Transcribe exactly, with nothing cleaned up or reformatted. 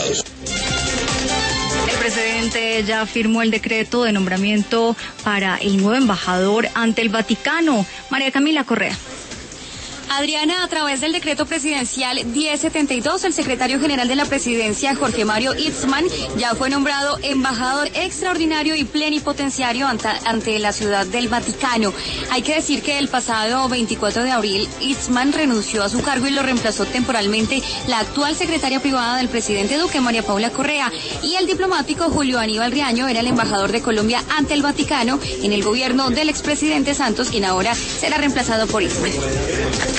resultados. El presidente ya firmó el decreto de nombramiento para el nuevo embajador ante el Vaticano. María Camila Correa. Adriana, a través del decreto presidencial diez setenta y dos, el secretario general de la presidencia, Jorge Mario Itzman, ya fue nombrado embajador extraordinario y plenipotenciario ante, ante la ciudad del Vaticano. Hay que decir que el pasado veinticuatro de abril, Itzman renunció a su cargo y lo reemplazó temporalmente la actual secretaria privada del presidente Duque, María Paula Correa, y el diplomático Julio Aníbal Riaño era el embajador de Colombia ante el Vaticano en el gobierno del expresidente Santos, quien ahora será reemplazado por Itzman.